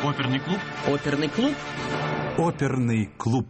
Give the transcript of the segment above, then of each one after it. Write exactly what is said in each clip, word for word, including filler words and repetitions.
Оперный клуб. Оперный клуб. Оперный клуб.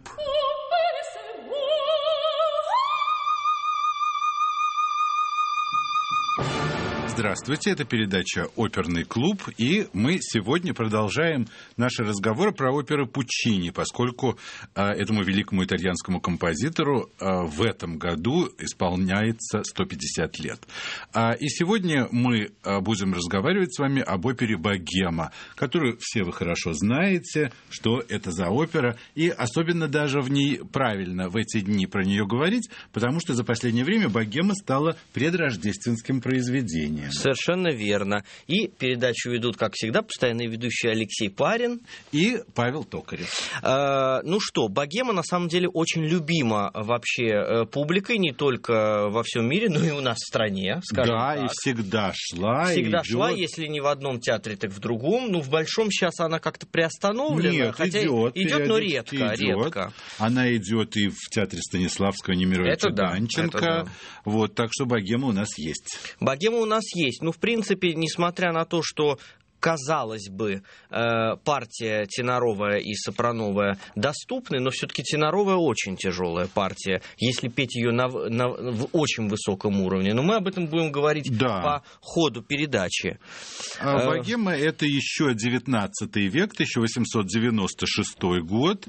Здравствуйте, это передача «Оперный клуб», и мы сегодня продолжаем наши разговоры про оперу Пуччини, поскольку а, этому великому итальянскому композитору а, в этом году исполняется сто пятьдесят лет. А, и сегодня мы а, будем разговаривать с вами об опере «Богема», которую все вы хорошо знаете, что это за опера, и особенно даже в ней правильно в эти дни про нее говорить, потому что за последнее время «Богема» стала предрождественским произведением. Совершенно верно. И передачу ведут, как всегда, постоянные ведущие Алексей Парин и Павел Токарев. Э, ну что, «Богема» на самом деле очень любима вообще публикой, не только во всем мире, но и у нас в стране, скажем да, так. и всегда шла. Всегда идет. шла, если не в одном театре, так в другом. Ну, в Большом сейчас она как-то приостановлена. Нет, хотя идет. Идет, но редко, идет. редко. Она идет и в театре Станиславского Немировича Данченко. Да, да. Вот, так что «Богема» у нас есть. «Богема» у нас есть. Ну, в принципе, несмотря на то, что, казалось бы, партия теноровая и сопрановая доступны, но все-таки теноровая очень тяжелая партия, если петь ее на, на, в очень высоком уровне. Но мы об этом будем говорить да. по ходу передачи. А «Богема» — это еще девятнадцатый век, тысяча восемьсот девяносто шестой год,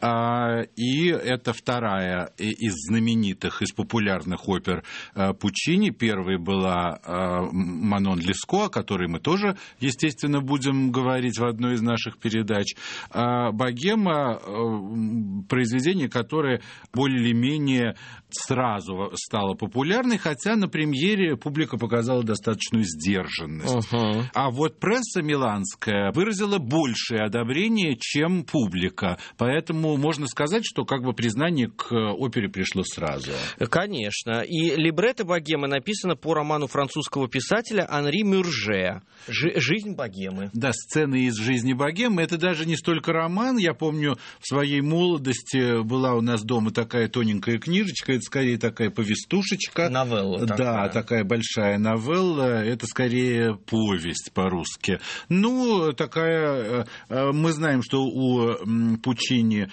и это вторая из знаменитых, из популярных опер Пуччини. Первой была «Манон Леско», о которой мы тоже, естественно, будем говорить в одной из наших передач. «Богема» — произведение, которое более или менее сразу стало популярной, хотя на премьере публика показала достаточную сдержанность. Uh-huh. А вот пресса миланская выразила большее одобрение, чем публика. Поэтому можно сказать, что как бы признание к опере пришло сразу. Конечно. И либретто «Богемы» написано по роману французского писателя Анри Мюрже «Жизнь богемы». Да, сцены из жизни богемы. Это даже не столько роман. Я помню, в своей молодости была у нас дома такая тоненькая книжечка. Это скорее такая повестушечка. Новелла. Да, такая. такая большая новелла. Это скорее повесть по-русски. Ну, такая... Мы знаем, что у Пуччини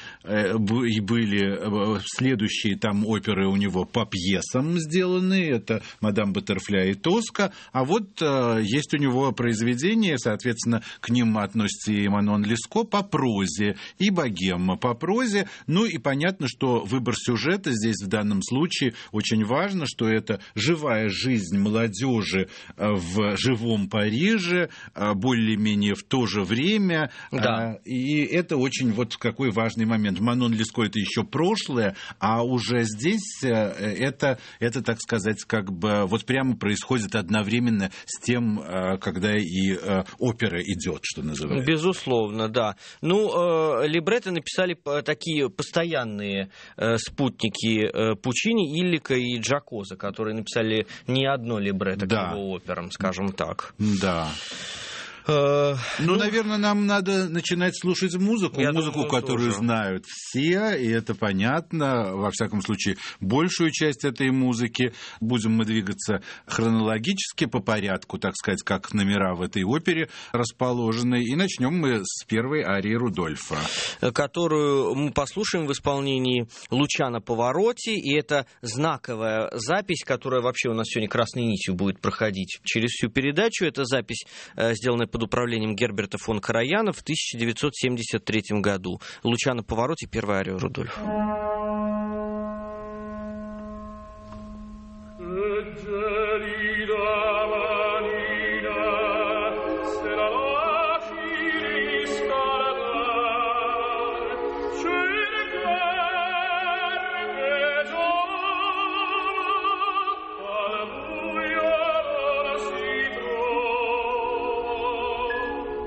были следующие там оперы у него по пьесам сделаны. Это «Мадам Баттерфляй» и «Тоска». А вот есть у него произведения, соответственно, к ним относится и «Манон Леско» по прозе, и «Богема» по прозе. Ну и понятно, что выбор сюжета здесь в данном случае очень важно, что это живая жизнь молодежи в живом Париже, более-менее в то же время. Да. И это очень вот какой важный момент. «Манон Леско» — это еще прошлое, а уже здесь это, это, так сказать, как бы вот прямо происходит одновременно с тем, когда и опера идет, что называется. Безусловно, да. Ну, э, либретто написали такие постоянные э, спутники э, Пуччини, Иллика и Джакоза, которые написали не одно либретто да. к его операм, скажем так. Да. Ну, ну, наверное, нам надо начинать слушать музыку, Я музыку, думаю, которую тоже. знают все, и это понятно. Во всяком случае, большую часть этой музыки. Будем мы двигаться хронологически по порядку, так сказать, как номера в этой опере расположены. И начнем мы с первой арии Рудольфа, которую мы послушаем в исполнении Лучано Паваротти. И это знаковая запись, которая вообще у нас сегодня красной нитью будет проходить через всю передачу. Это запись, сделанная под управлением Герберта фон Караяна в тысяча девятьсот семьдесят третьем году. Лучано Паваротти, первая ария Рудольфа.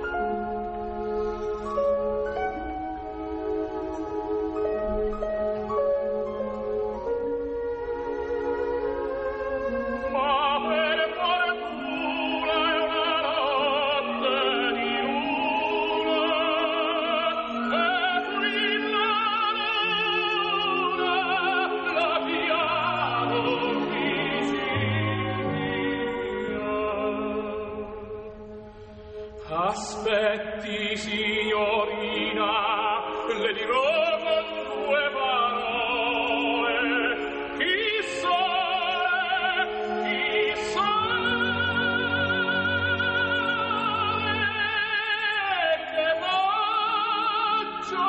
Thank you. Aspetti, signorina, le dirò con due parole. Chi sole, chi sole, che faccio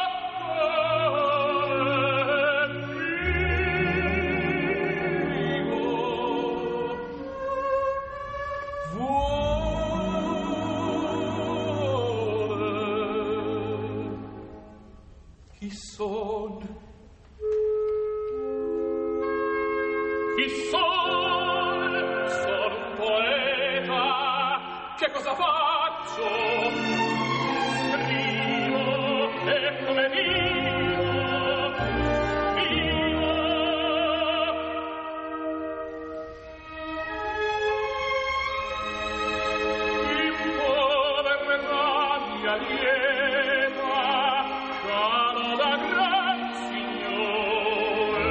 Chi son? Chi son? Sono un poeta. Che cosa faccio? Scrivo e come vivo, vivo. In povertà mia lieta, caro da gran signore,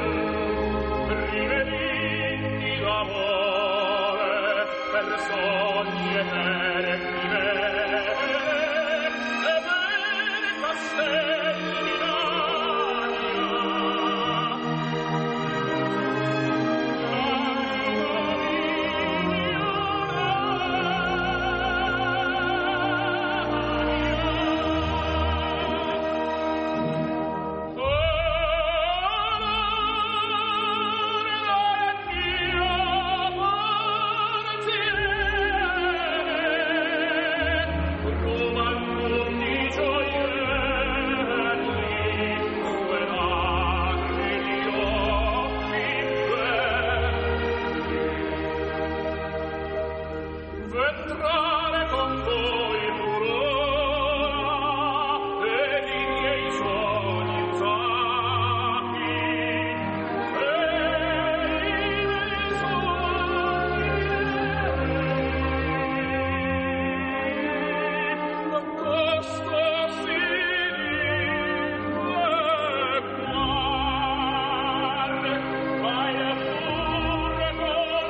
rivediti d'amore per sogni eterni miei, e per castelli d'aria. Entrare con voi l'aurora ed i miei sogni usati, e i miei sogni accosto si guarda, vai a pure con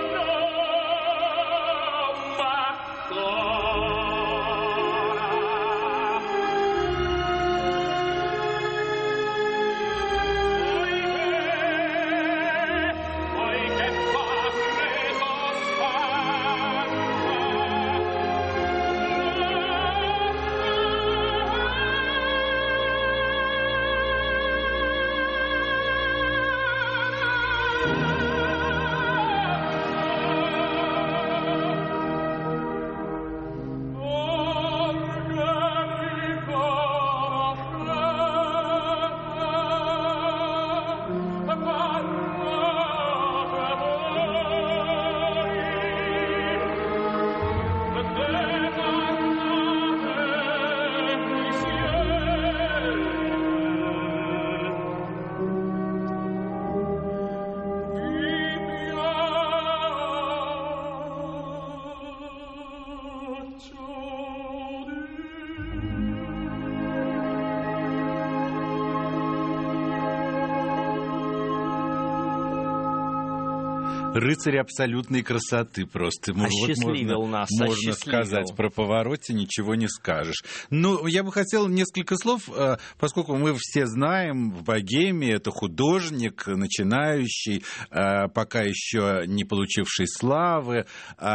Рыцарь абсолютной красоты просто. Осчастливил вот можно, нас, можно сказать, про Pavarotti ничего не скажешь. Ну, я бы хотел несколько слов, поскольку мы все знаем, в Богеме это художник, начинающий, пока еще не получивший славы,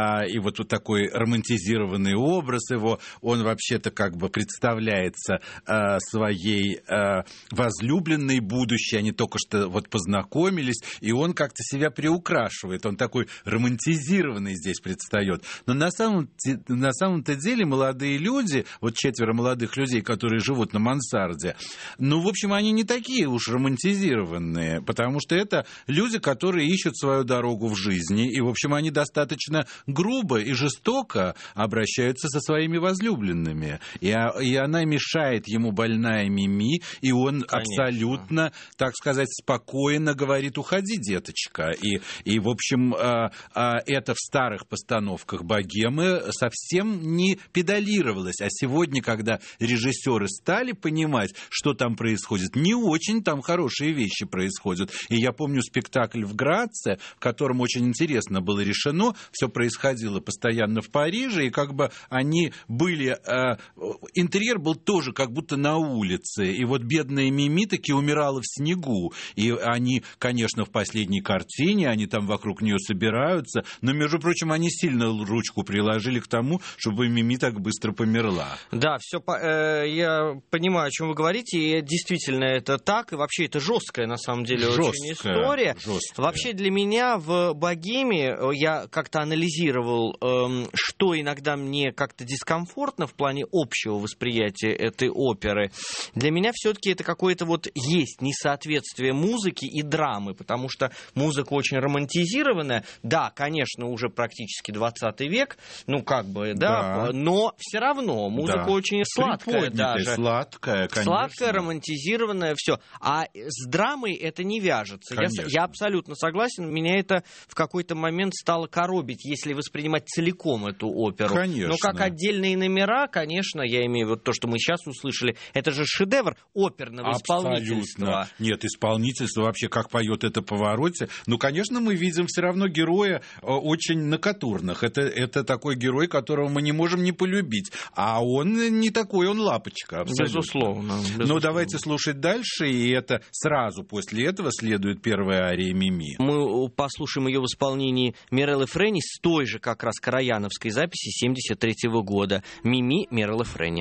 и вот, вот такой романтизированный образ его, он вообще-то как бы представляется своей возлюбленной будущей, они только что вот познакомились, и он как-то себя приукрашивает. Он такой романтизированный здесь предстает. Но на самом, на самом-то деле молодые люди, вот четверо молодых людей, которые живут на мансарде, ну, в общем, они не такие уж романтизированные, потому что это люди, которые ищут свою дорогу в жизни, и, в общем, они достаточно грубо и жестоко обращаются со своими возлюбленными. И, и она мешает ему, больная Мими, и он Конечно. абсолютно, так сказать, спокойно говорит: уходи, деточка. И, и в общем, общем, это в старых постановках «Богемы» совсем не педалировалось. А сегодня, когда режиссеры стали понимать, что там происходит, не очень там хорошие вещи происходят. И я помню спектакль в Граце, в котором очень интересно было решено, все происходило постоянно в Париже, и как бы они были... Интерьер был тоже как будто на улице, и вот бедная Мими таки умирала в снегу, и они, конечно, в последней картине, они там вокруг нее собираются, но, между прочим, они сильно ручку приложили к тому, чтобы Мими так быстро померла. Да, все, э, я понимаю, о чем вы говорите, и действительно это так, и вообще это жесткая, на самом деле, жесткая, очень история. Жесткая. Вообще для меня в «Богеме» я как-то анализировал, э, что иногда мне как-то дискомфортно в плане общего восприятия этой оперы. Для меня все-таки это какое-то вот есть несоответствие музыки и драмы, потому что музыка очень романтизированная. Да, конечно, уже практически двадцатый век, ну как бы, да, да. но все равно музыка да. очень сладкая даже. Сладкая, конечно. Сладкая, романтизированная, все. А с драмой это не вяжется. Я, я абсолютно согласен. Меня это в какой-то момент стало коробить, если воспринимать целиком эту оперу. Конечно. Но как отдельные номера, конечно, я имею в виду то, что мы сейчас услышали, это же шедевр оперного Абсолютно. исполнительства. Нет, исполнительство вообще, как поет это Паваротти. Ну, конечно, мы видим все равно героя очень на катурнах. Это, это такой герой, которого мы не можем не полюбить. А он не такой, он лапочка. Абсолютно. Безусловно. безусловно. Ну, давайте слушать дальше, и это сразу после этого следует первая ария Мими. Мы послушаем ее в исполнении Миреллы Френи с той же как раз караяновской записи семьдесят третьего года. Мими Миреллы Френи.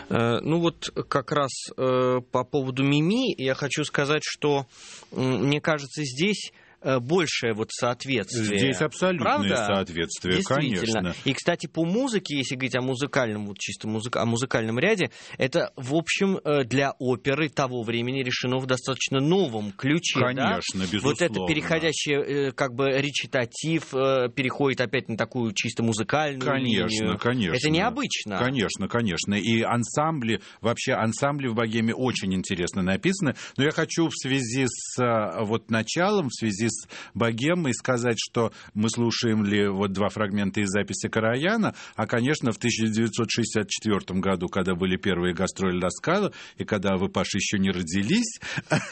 Ну вот как раз по поводу Мими я хочу сказать, что мне кажется, здесь большее вот соответствие. Здесь абсолютное Правда? соответствие, конечно. И, кстати, по музыке, если говорить о музыкальном, вот чисто музык... о музыкальном ряде, это, в общем, для оперы того времени решено в достаточно новом ключе. Конечно, да? безусловно. Вот это переходящее, как бы, речитатив переходит опять на такую чисто музыкальную конечно, линию. Конечно, это необычно. Конечно, конечно. И ансамбли, вообще ансамбли в богеме очень интересно написаны. Но я хочу в связи с вот началом, в связи с богемой сказать, что мы слушаем ли вот два фрагмента из записи Караяна, а, конечно, в тысяча девятьсот шестьдесят четвёртом году, когда были первые гастроли Ла Скала, и когда вы, Паша, еще не родились,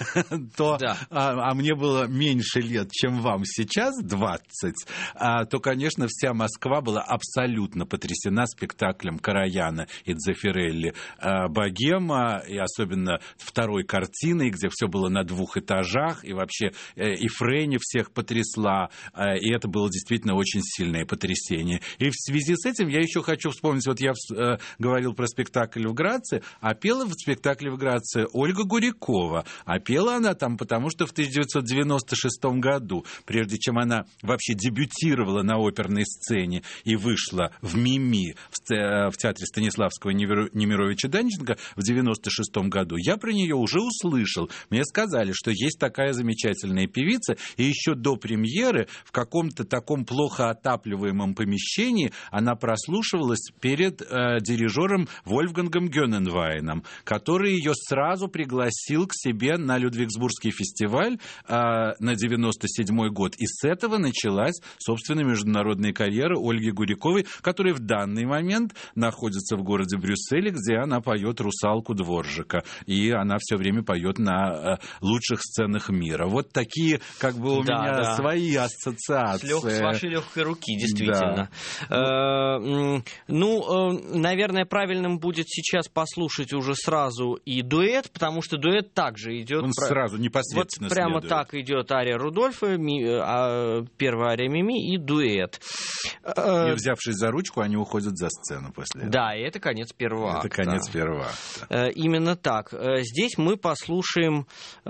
то, да. а, а мне было меньше лет, чем вам сейчас, двадцать, а, то, конечно, вся Москва была абсолютно потрясена спектаклем Караяна и Дзефирелли а, «Богема», и особенно второй картиной, где все было на двух этажах, и вообще э, и Фрейни всех потрясла, и это было действительно очень сильное потрясение. И в связи с этим я еще хочу вспомнить, вот я э, говорил про спектакль в Граце, а пела в спектакле в Граце Ольга Гурякова, а пела она там, потому что в тысяча девятьсот девяносто шестом году, прежде чем она вообще дебютировала на оперной сцене и вышла в Мими в, э, в театре Станиславского Немировича Данченко в девяносто шестом году, я про нее уже услышал. Мне сказали, что есть такая замечательная певица, и еще до премьеры в каком-то таком плохо отапливаемом помещении она прослушивалась перед э, дирижером Вольфгангом Гёненвайном, который ее сразу пригласил к себе на Людвигсбургский фестиваль э, на девяносто седьмой год. И с этого началась, собственно, международная карьера Ольги Гуряковой, которая в данный момент находится в городе Брюсселе, где она поет «Русалку Дворжика». И она все время поет на э, лучших сценах мира. Вот такие, как бы, у да, меня да. свои ассоциации. С, лег... с вашей легкой руки, действительно. Да. Э, ну, э, наверное, правильным будет сейчас послушать уже сразу и дуэт, потому что дуэт также идет. Он про... сразу непосредственно вот прямо следует. так идет ария Рудольфа, ми... а, первая ария Мими и дуэт. И, взявшись за ручку, они уходят за сцену после этого. Да, и это конец первого акта. Это конец первого акта. Э, именно так. Здесь мы послушаем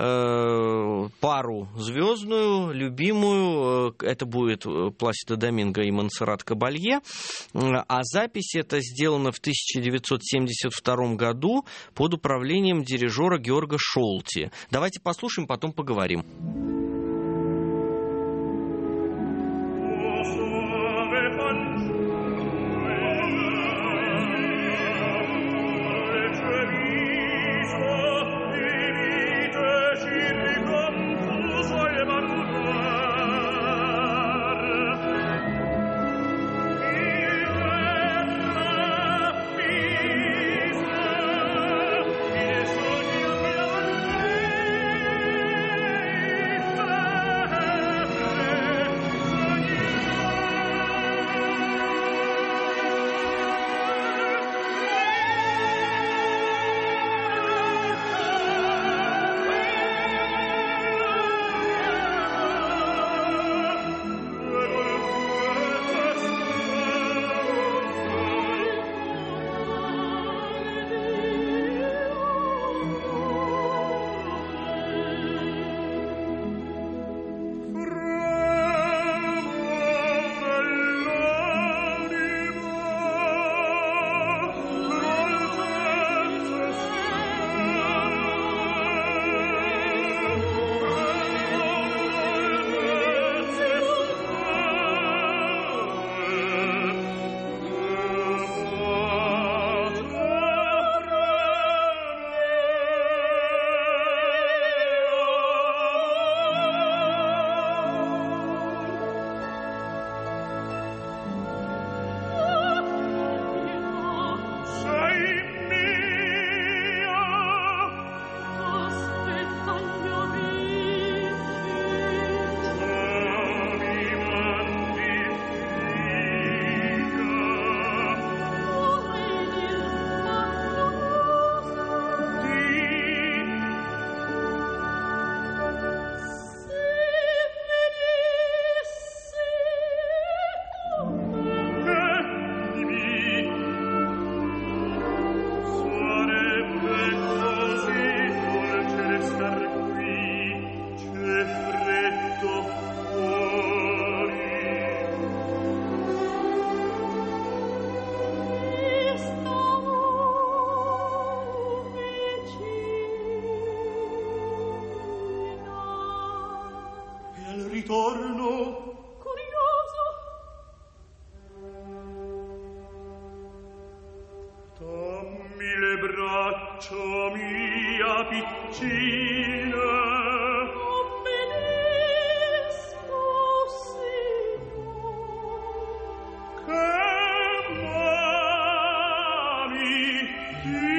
э, пару звездную, любимую. Это будет Пласидо Доминго и Монсеррат Кабалье. А запись эта сделана в тысяча девятьсот семьдесят втором году под управлением дирижера Георга Шолти. Давайте послушаем, потом поговорим. Thank you. ritorno curioso. Dammi le braccia mia piccina. Obbedisco, Signor. Che m'ami Dio.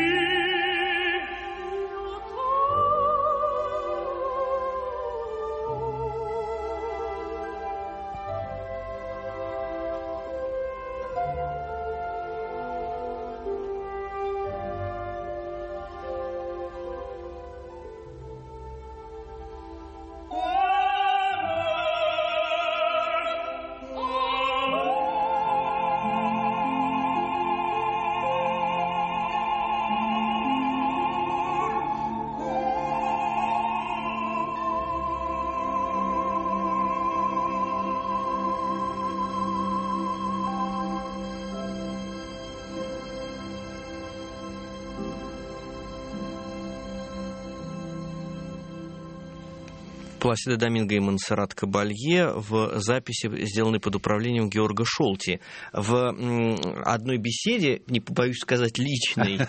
Пласидо Доминго и Монсеррат Кабалье в записи, сделанной под управлением Георга Шолти. В одной беседе, не побоюсь сказать личной,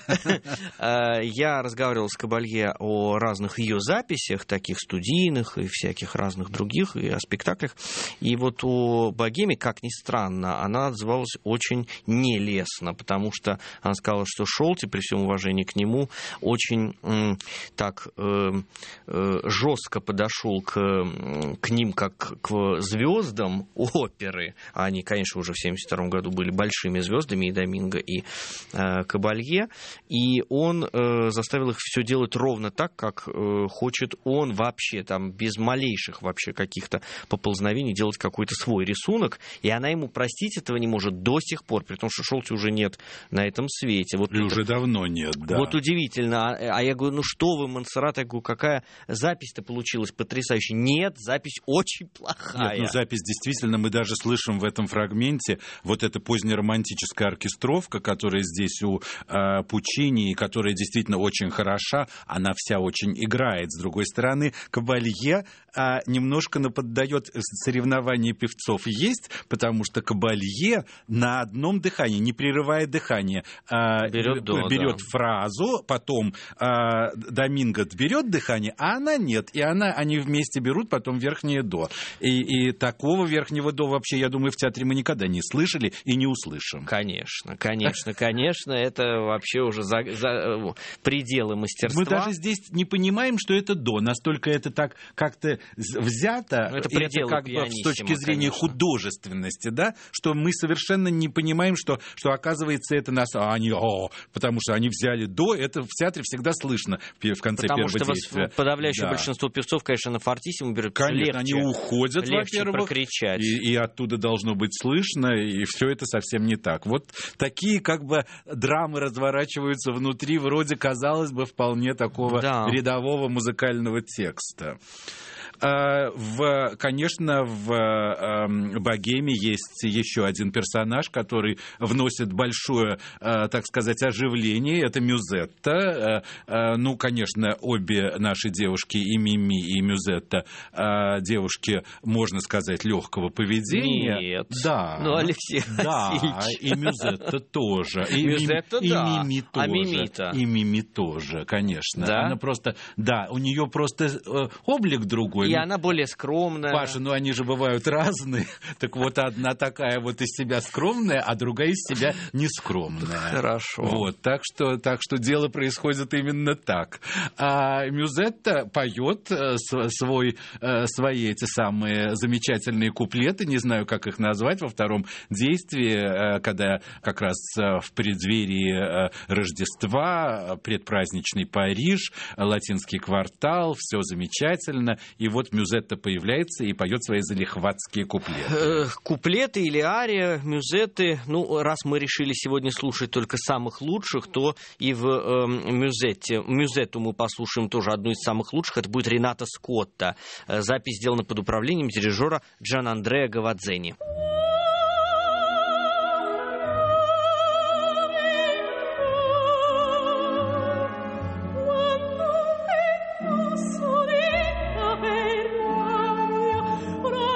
я разговаривал с Кабалье о разных ее записях, таких студийных и всяких разных других, и о спектаклях. И вот о «Богеме», как ни странно, она отзывалась очень нелестно, потому что она сказала, что Шолти, при всем уважении к нему, очень так жестко подошел К, к ним как к звездам оперы. Они, конечно, уже в семьдесят втором году были большими звездами, и Доминго, и э, Кабалье. И он э, заставил их все делать ровно так, как э, хочет он вообще, там, без малейших вообще каких-то поползновений делать какой-то свой рисунок. И она ему простить этого не может до сих пор, при том, что Шолти уже нет на этом свете. Вот и это, уже давно нет, да. Вот удивительно. А, а я говорю, ну что вы, Монсеррат, я говорю, какая запись-то получилась потрясающая. Нет, запись очень плохая. Нет, ну запись действительно, мы даже слышим в этом фрагменте вот эта позднеромантическая оркестровка, которая здесь у э, Пучини, которая действительно очень хороша, она вся очень играет. С другой стороны, Кабалье э, немножко наподдает соревнования певцов есть, потому что Кабалье на одном дыхании, не прерывая дыхание, э, берет, до, берет да. фразу, потом э, Доминго берет дыхание, а она нет, и она, они вместе берут, потом верхнее до. И, и такого верхнего до вообще, я думаю, в театре мы никогда не слышали и не услышим. Конечно, конечно, конечно, это вообще уже за, за пределы мастерства. Мы даже здесь не понимаем, что это до, настолько это так как-то взято, это, это как бы с точки зрения конечно. художественности, да, что мы совершенно не понимаем, что, что оказывается это нас, а они, о, потому что они взяли до, это в театре всегда слышно в конце потому первого действия. Потому что подавляющее да. большинство певцов, конечно, на фортиссимо берут. Конечно, легче, они уходят, во-первых, прокричать. И, и оттуда должно быть слышно, и все это совсем не так. Вот такие как бы драмы разворачиваются внутри, вроде, казалось бы, вполне такого да. рядового музыкального текста. В, конечно, в «Богеме» есть еще один персонаж, который вносит большое, так сказать, оживление. Это Мюзетта. Ну, конечно, обе наши девушки, и Мими, и Мюзетта, девушки, можно сказать, легкого поведения. Нет. Да. Ну, Алексей Да, и Мюзетта тоже. И Мюзетта, и да. Мими тоже. А Мими-то? И Мими тоже, конечно. Да? Она просто, да, у нее просто облик другой. И она более скромная. Паша, ну они же бывают разные. Так вот, одна такая вот из себя скромная, а другая из себя нескромная. Хорошо. Вот, так что, так что дело происходит именно так. А Мюзетта поет свой, свои эти самые замечательные куплеты, не знаю, как их назвать, во втором действии, когда как раз в преддверии Рождества, предпраздничный Париж, латинский квартал, все замечательно. И вот Мюзетта появляется и поет свои залихватские куплеты. Куплеты или ария, мюзеты. Ну, раз мы решили сегодня слушать только самых лучших, то и в э, мюзете. Мюзетту мы послушаем тоже одну из самых лучших. Это будет Рената Скотта. Запись сделана под управлением дирижера Джан-Андреа Гавадзени. Sorry, per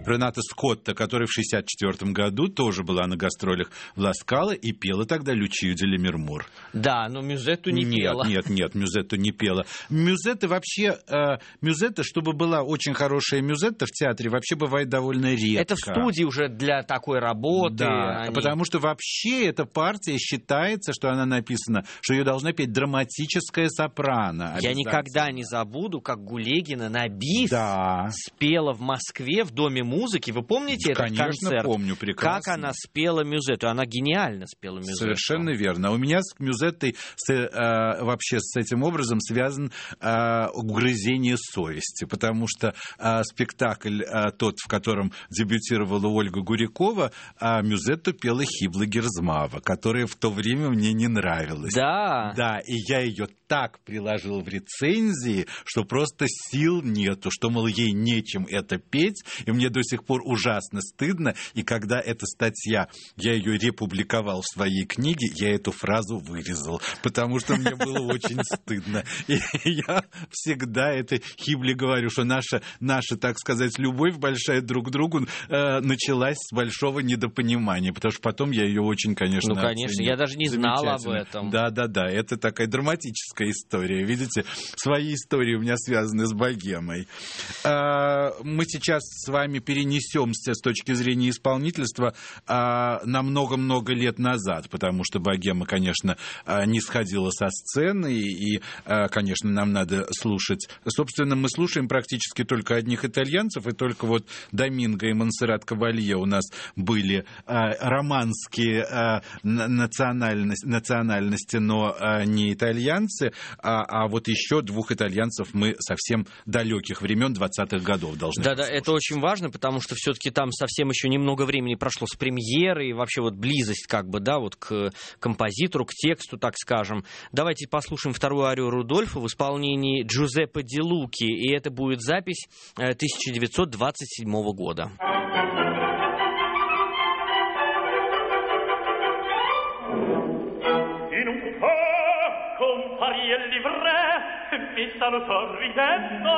Рената Скотта, которая в шестьдесят четвёртом году тоже была на гастролях в Ла Скала и пела тогда Лючию де Лемермур. Да, но Мюзетту не нет, пела. Нет, нет, Мюзетту не пела. Мюзетта вообще, э, Мюзетта, чтобы была очень хорошая Мюзетта в театре, вообще бывает довольно редко. Это в студии уже для такой работы. Да, они... потому что вообще эта партия считается, что она написана, что ее должна петь драматическая сопрано. Я никогда не забуду, как Гулегина на бис да. спела в Москве в Доме музыки. Вы помните этот Конечно, концерт? помню прекрасно. Как она спела Мюзетту? Она гениально спела Мюзетту. Совершенно верно. А у меня с Мюзеттой с, э, вообще с этим образом связан э, угрызение совести, потому что э, спектакль э, тот, в котором дебютировала Ольга Гурякова, э, Мюзетту пела Хибла Герзмава, которая в то время мне не нравилась. Да. Да, и я ее так приложил в рецензии, что просто сил нету, что, мол, ей нечем это петь, и мне до сих пор ужасно стыдно, и когда эта статья, я ее републиковал в своей книге, я эту фразу вырезал, потому что мне было очень стыдно. И я всегда это Хибле говорю, что наша, наша, так сказать, любовь большая друг к другу э, началась с большого недопонимания, потому что потом я ее очень, конечно, Ну, конечно, оценил. я даже не знал об этом. Да-да-да, это такая драматическая история. Видите, свои истории у меня связаны с богемой. Мы сейчас с вами перенесемся с точки зрения исполнительства на много-много лет назад, потому что богема, конечно, не сходила со сцены, и, конечно, нам надо слушать. Собственно, мы слушаем практически только одних итальянцев, и только вот Доминго и Монсеррат Кавалье у нас были романские национальности, национальности, но не итальянцы, а, а вот еще двух итальянцев мы совсем далеких времен двадцатых годов должны Да, да, это очень важно, потому что все-таки там совсем еще немного времени прошло с премьеры, и вообще вот близость как бы, да, вот к композитору, к тексту, так скажем. Давайте послушаем вторую арию Рудольфа в исполнении Джузеппе Ди Луки, и это будет запись тысяча девятьсот двадцать седьмого года. E il livret mi stanno sorridendo.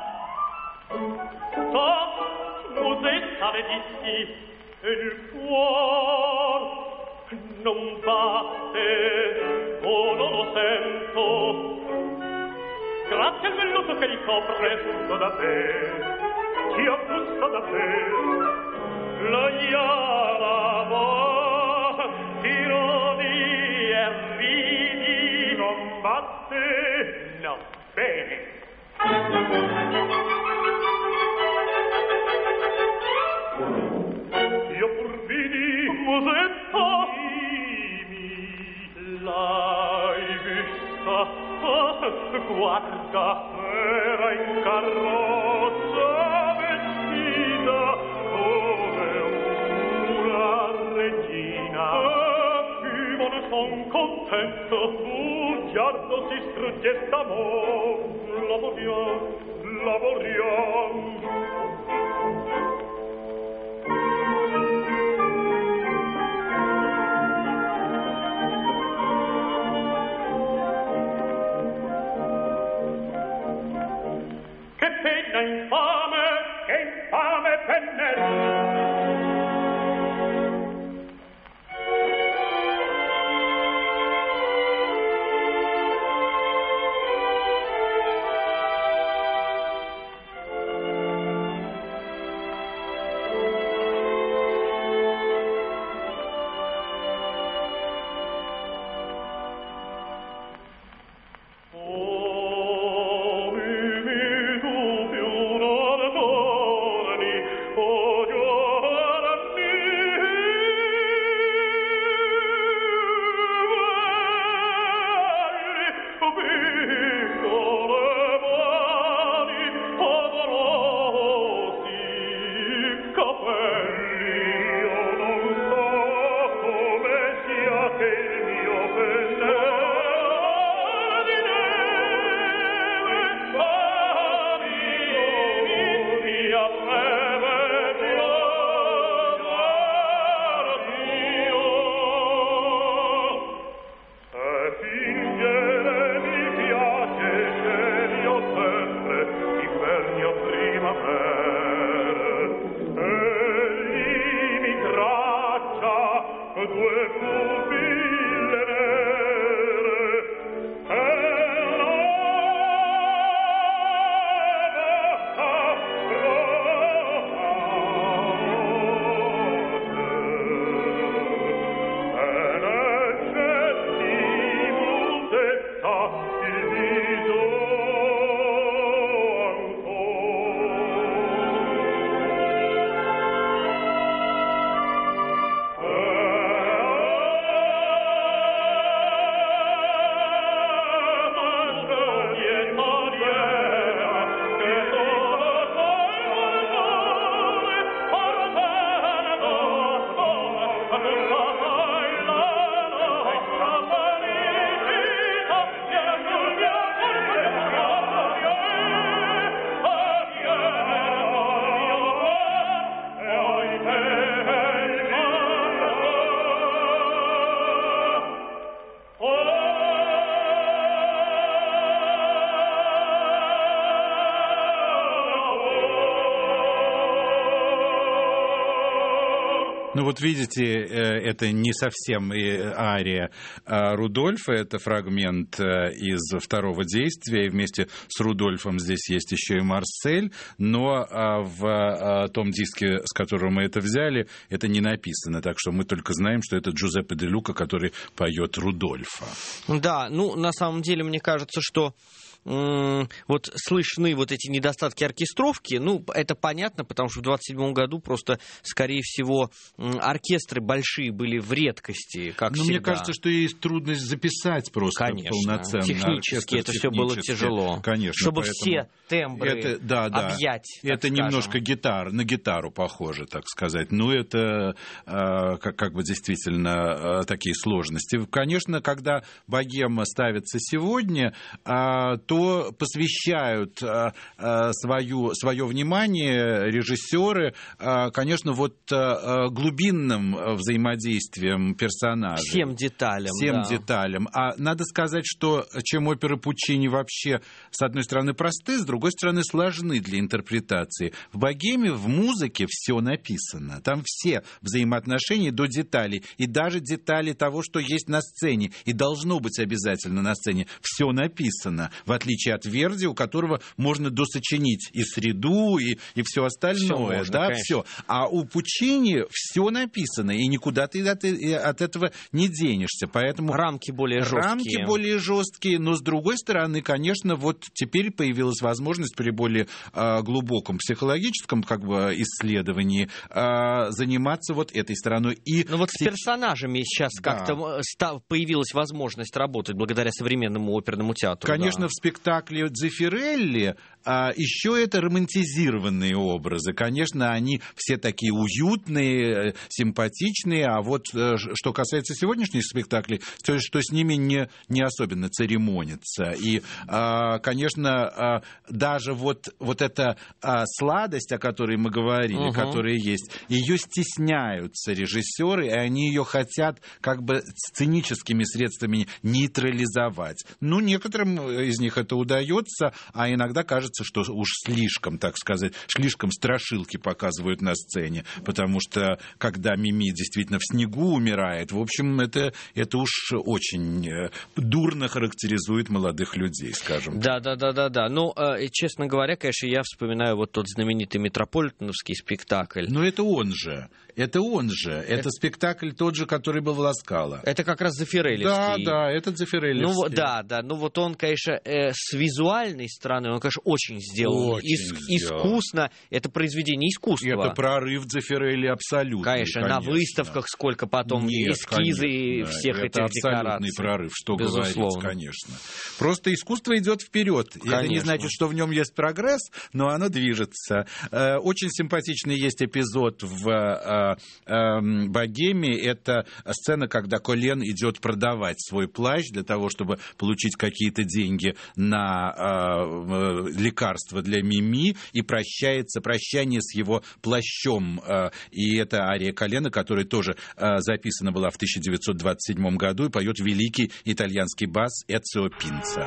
So, musetta vedissi, e il cuor non batte, o non lo sento. Grazie al velluto che ricopre tutto da te, ti affusto da te. La chiama ti rodi e ridi, non batte, no, bene. Io pur vidi, Musetta, dimmi, l'hai vista, guarda, era in carrozza vestita come una regina. E io ne son contento, bugiardo si strugge d'amor, lavoriam, lavoriam. Che penna infame, che infame pennello. Ну вот видите, это не совсем ария Рудольфа, это фрагмент из второго действия, и вместе с Рудольфом здесь есть еще и Марсель, но в том диске, с которого мы это взяли, это не написано, так что мы только знаем, что это Джузеппе де Люка, который поет Рудольфа. Да, ну на самом деле мне кажется, что вот слышны вот эти недостатки оркестровки, ну, это понятно, потому что в двадцать седьмом году просто, скорее всего, оркестры большие были в редкости, как Но всегда. Мне кажется, что есть трудность записать просто Конечно. полноценно. Технически это все было тяжело. Конечно. Чтобы все тембры это, да, да. объять. Это скажем. немножко гитар, на гитару похоже, так сказать. Но это э, как, как бы действительно э, такие сложности. Конечно, когда богема ставится сегодня, э, то посвящают э, э, свою, свое внимание режиссеры, э, конечно, вот э, глубинным взаимодействием персонажей. Всем деталям. Всем да. деталям. А надо сказать, что чем оперы Пуччини вообще, с одной стороны, просты, с другой стороны, сложны для интерпретации. В «Богеме», в музыке все написано. Там все взаимоотношения до деталей. И даже детали того, что есть на сцене. И должно быть обязательно на сцене. Все написано. В отличие от Верди, у которого можно досочинить и среду, и, и все остальное. Всё можно, да, конечно. все. А у Пуччини все написано. И никуда ты от, от этого не денешься. Поэтому рамки более жесткие. Рамки более жесткие. Но, с другой стороны, конечно, вот теперь появилась возможность при более э, глубоком психологическом как бы, исследовании э, заниматься вот этой стороной. И ну вот с персонажами сейчас да. как-то став, появилась возможность работать благодаря современному оперному театру. Конечно, да. в спектакле Дзеффирелли а, еще это романтизированные образы. Конечно, они все такие уютные, симпатичные, а вот что касается сегодняшних спектаклей, то, что с ними не, не особенно церемонится. И, а, конечно, а, даже вот, вот эта а, сладость, о которой мы говорили, угу. которая есть, ее стесняются режиссеры, и они ее хотят как бы сценическими средствами нейтрализовать. Ну, некоторым из них это удается, а иногда кажется, что уж слишком, так сказать, слишком страшилки показывают на сцене, потому что когда Мими действительно в снегу умирает, в общем, это, это уж очень дурно характеризует молодых людей, скажем. Да, да, да, да, да. Ну, э, честно говоря, конечно, я вспоминаю вот тот знаменитый Метрополитеновский спектакль. Но это он же. Это он же. Это, это спектакль тот же, который был в Ласкало. Это как раз Дзеффиреллевский. Да, да, это Дзеффиреллевский. Ну, да, да. Ну, вот он, конечно, э, с визуальной стороны, он, конечно, очень сделан. Очень Ис- сделан. Искусно. Это произведение искусства. Это прорыв Дзеффирелли абсолютно. Конечно, конечно, на выставках сколько потом Нет, эскизы конечно, всех да, этих декораций. Это абсолютный прорыв, что Безусловно. говорить, конечно. Просто искусство идет вперед. Это не значит, что в нем есть прогресс, но оно движется. Очень симпатичный есть эпизод в «Богеме». Это сцена, когда Колен идет продавать свой плащ для того, чтобы получить какие-то деньги на лекарства для Мими, и прощается, прощание с его плащом. И это ария Колена, которая тоже записана была в тысяча девятьсот двадцать седьмом году, и поет великий итальянский бас Эцио Пинца.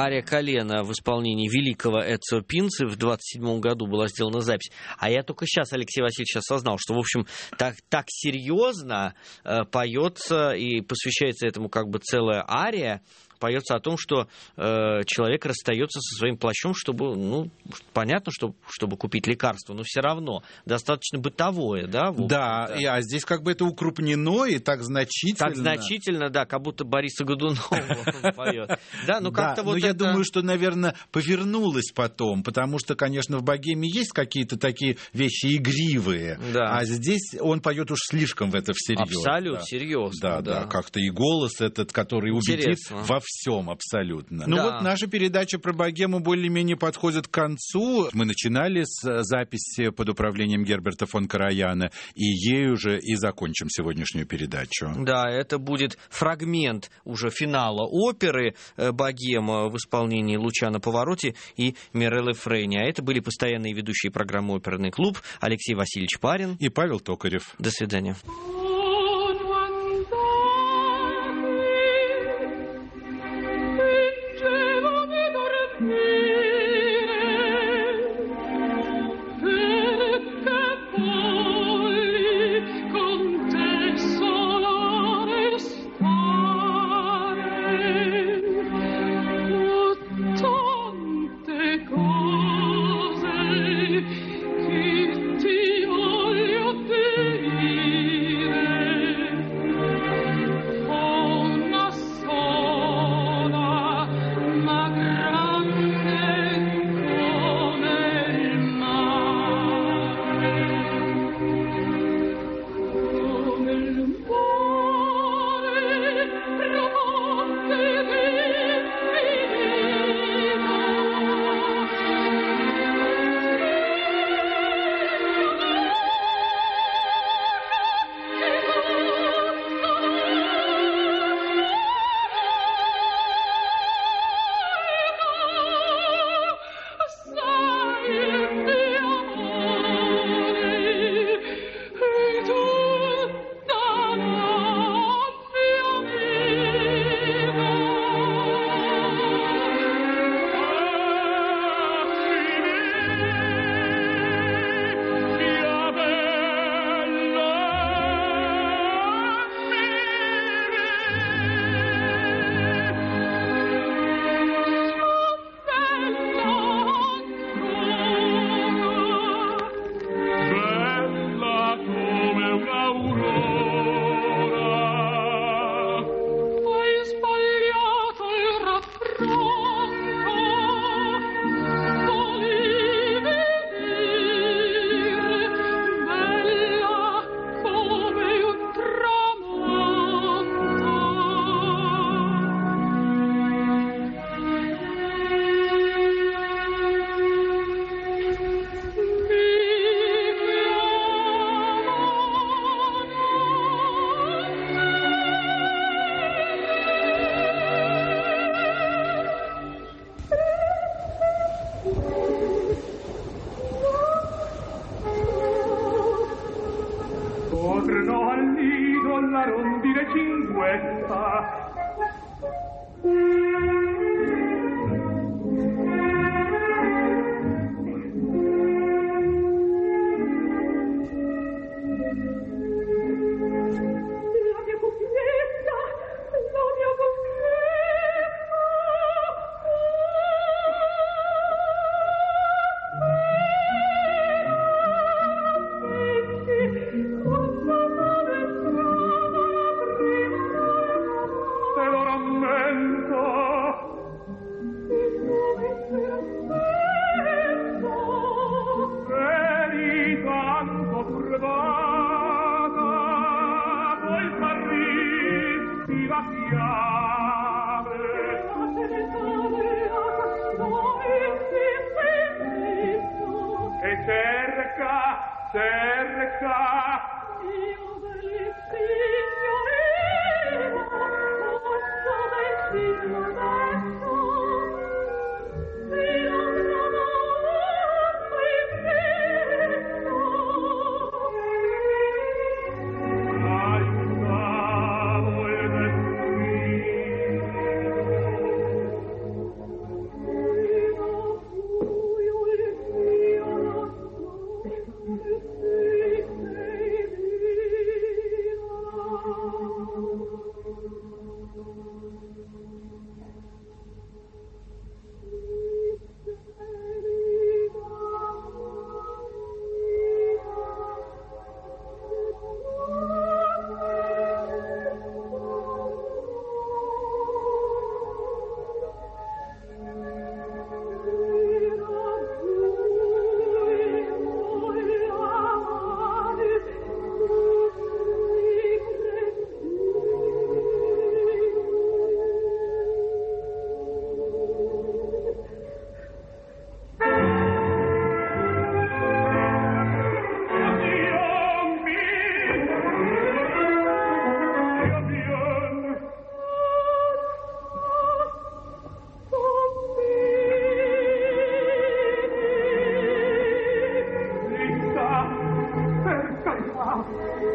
ария «Колено» в исполнении великого Эцио Пинцы. В двадцать седьмом году была сделана запись. А я только сейчас, Алексей Васильевич, осознал, что, в общем, так, так серьезно э, поется и посвящается этому как бы целая ария. Поется о том, что э, человек расстается со своим плащом, чтобы, ну, понятно, что, чтобы купить лекарство, но все равно достаточно бытовое, да? Да, и, а здесь как бы это укрупнено и так значительно. Так значительно, да, как будто Бориса Годунова поет. Да, ну как-то вот но я думаю, что, наверное, повернулось потом, потому что, конечно, в «Богеме» есть какие-то такие вещи игривые, а здесь он поет уж слишком в это всерьез. Абсолютно серьезно. Да, да, как-то и голос этот, который убедит во всем абсолютно. Ну да. Вот наша передача про «Богему» более-менее подходит к концу. Мы начинали с записи под управлением Герберта фон Караяна, и ею же и закончим сегодняшнюю передачу. Да, это будет фрагмент уже финала оперы «Богема» в исполнении Лучано Паваротти и Миреллы Фрейни. А это были постоянные ведущие программы «Оперный клуб» Алексей Васильевич Парин и Павел Токарев. До свидания. Ах,